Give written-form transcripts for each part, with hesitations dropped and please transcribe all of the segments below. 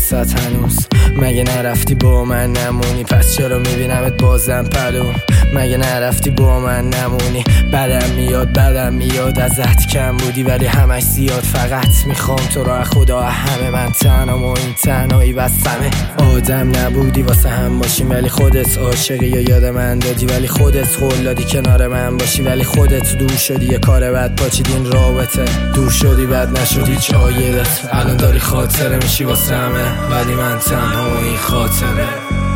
وسط هنوز. مگه نرفتی با من نمونی؟ پس چرا میبینمت بازم پلو؟ مگه نرفتی با من نمونی؟ بدم میاد ازت کم بودی ولی همش زیاد. فقط میخوام تو را خدا همه من تنها و این تنهایی بستمه. آدم نبودی واسه هم باشیم ولی خودت عاشقی یا یاد من دادی ولی خودت قول دادی کنار من باشی ولی خودت دور شدی. یه کار بد پاچید این رابطه، دور شدی بد نشدی چایدت. الان داری خاطره میشی واسه همه ولی من تنها و این خاطره.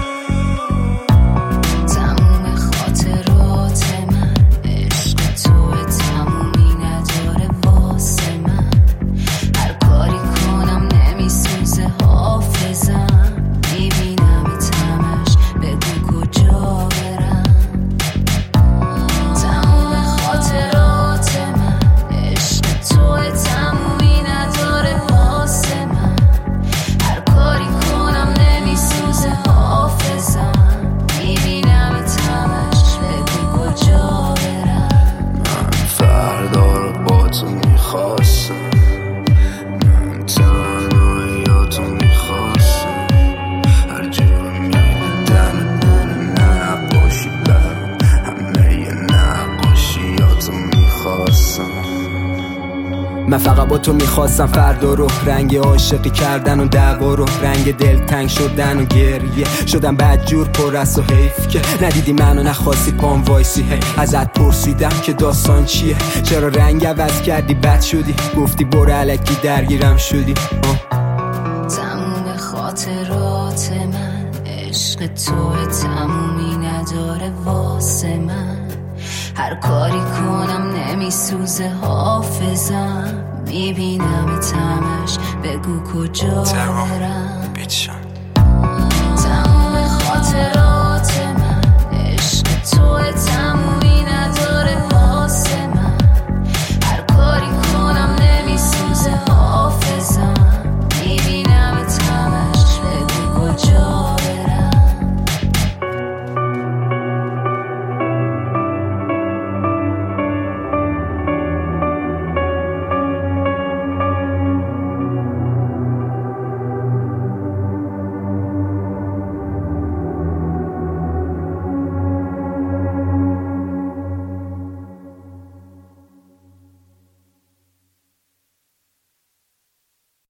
من فقط با تو میخواستم فردا رو، رنگ عاشقی کردن و دعوا رو، رنگ دلتنگ شدن و گریه شدم بدجور پر از و حیف که ندیدی منو نخواستی پام وایسی. ازت پرسیدم که داستان چیه، چرا رنگ عوض کردی بد شدی، گفتی برو الکی درگیرم شدی. تموم خاطرات من عشق توه، تمومی نداره واسه من. هر کاری کنم نمیسوزه حافظم، میبینم تمش بگو کجا برم.